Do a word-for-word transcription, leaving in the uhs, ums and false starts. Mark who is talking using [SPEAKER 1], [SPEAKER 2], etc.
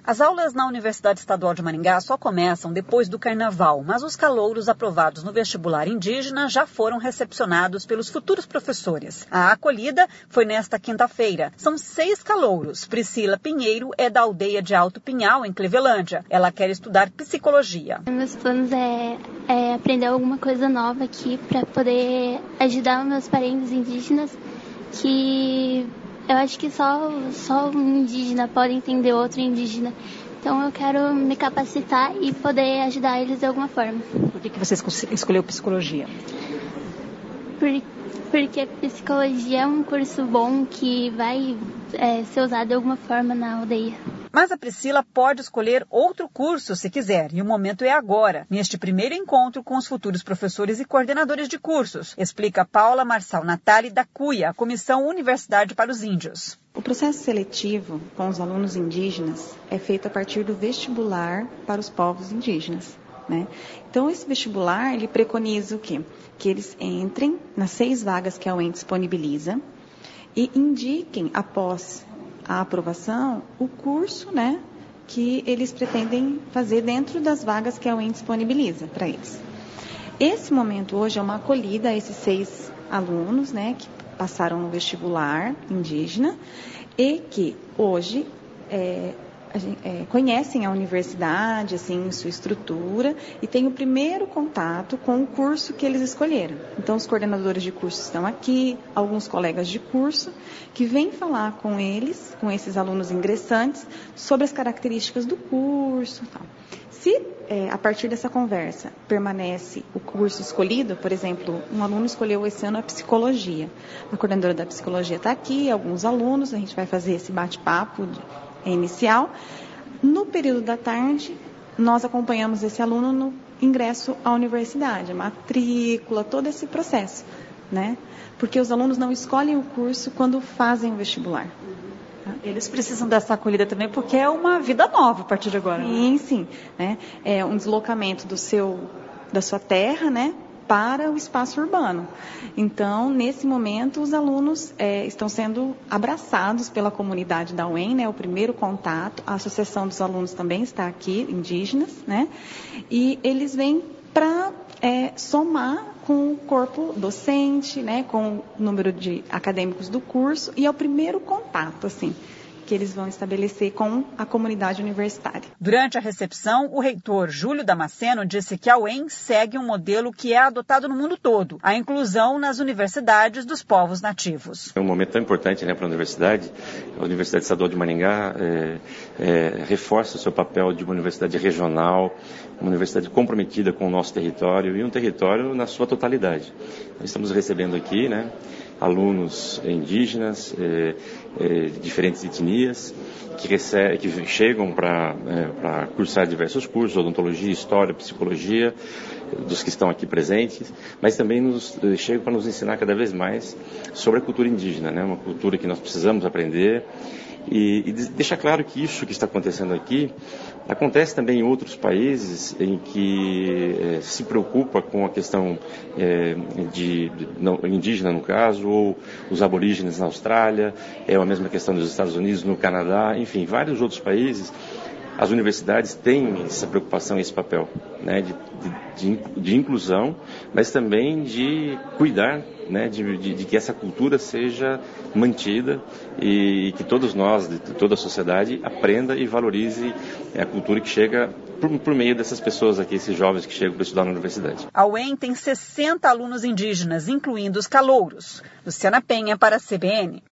[SPEAKER 1] As aulas na Universidade Estadual de Maringá só começam depois do Carnaval, mas os calouros aprovados no vestibular indígena já foram recepcionados pelos futuros professores. A acolhida foi nesta quinta-feira. São seis calouros. Priscila Pinheiro é da aldeia de Alto Pinhal, em Clevelândia. Ela quer estudar psicologia.
[SPEAKER 2] Meus planos é, é aprender alguma coisa nova aqui para poder ajudar os meus parentes indígenas, que eu acho que só, só um indígena pode entender outro indígena. Então eu quero me capacitar e poder ajudar eles de alguma forma.
[SPEAKER 1] Por que, que você escolheu psicologia?
[SPEAKER 2] Por, porque psicologia é um curso bom que vai é, ser usado de alguma forma na aldeia.
[SPEAKER 1] Mas a Priscila pode escolher outro curso se quiser, e o momento é agora, neste primeiro encontro com os futuros professores e coordenadores de cursos, explica Paula Marçal Natali da CUIA, a Comissão Universidade para os Índios.
[SPEAKER 3] O processo seletivo com os alunos indígenas é feito a partir do vestibular para os povos indígenas, né? Então, esse vestibular, ele preconiza o quê? Que eles entrem nas seis vagas que a U E M disponibiliza e indiquem, após a aprovação, o curso, né, que eles pretendem fazer dentro das vagas que a U E M disponibiliza para eles. Esse momento hoje é uma acolhida a esses seis alunos, né, que passaram no vestibular indígena e que hoje é, a gente, é, conhecem a universidade, assim, sua estrutura, e têm o primeiro contato com o curso que eles escolheram. Então, os coordenadores de curso estão aqui, alguns colegas de curso, que vêm falar com eles, com esses alunos ingressantes, sobre as características do curso e tal. Se, é, a partir dessa conversa, permanece o curso escolhido, por exemplo, um aluno escolheu esse ano a psicologia. A coordenadora da psicologia está aqui, alguns alunos, a gente vai fazer esse bate-papo inicial. No período da tarde, nós acompanhamos esse aluno no ingresso à universidade, a matrícula, todo esse processo, né? Porque os alunos não escolhem o curso quando fazem o vestibular.
[SPEAKER 1] Eles precisam dessa acolhida também, porque é uma vida nova a partir de agora.
[SPEAKER 3] Sim, sim, né? É um deslocamento do seu, da sua terra, né, para o espaço urbano. Então, nesse momento, os alunos é, estão sendo abraçados pela comunidade da U E M, né, o primeiro contato. A Associação dos Alunos também está aqui, indígenas, né, e eles vêm para é, somar com o corpo docente, né, com o número de acadêmicos do curso, e é o primeiro contato, assim, que eles vão estabelecer com a comunidade universitária.
[SPEAKER 1] Durante a recepção, o reitor Júlio Damasceno disse que a U E M segue um modelo que é adotado no mundo todo, a inclusão nas universidades dos povos nativos.
[SPEAKER 4] É um momento tão importante, né, para a universidade. A Universidade Estadual de Maringá é, é, reforça o seu papel de uma universidade regional, uma universidade comprometida com o nosso território e um território na sua totalidade. Nós estamos recebendo aqui, né, alunos indígenas, é, é, de diferentes etnias, que, recebe, que chegam para é, cursar diversos cursos, odontologia, história, psicologia, dos que estão aqui presentes, mas também nos, chegam para nos ensinar cada vez mais sobre a cultura indígena, né, uma cultura que nós precisamos aprender. E, e deixar claro que isso que está acontecendo aqui acontece também em outros países em que é, se preocupa com a questão é, de, de não, indígena, no caso, ou os aborígenes na Austrália, é a mesma questão dos Estados Unidos, no Canadá, enfim, vários outros países. As universidades têm essa preocupação, esse papel, né, de, de, de, de inclusão, mas também de cuidar, né, de, de, de que essa cultura seja mantida e que todos nós, de toda a sociedade, aprenda e valorize a cultura que chega por, por meio dessas pessoas aqui, esses jovens que chegam para estudar na universidade.
[SPEAKER 1] A U E M tem sessenta alunos indígenas, incluindo os calouros. Luciana Penha para a C B N.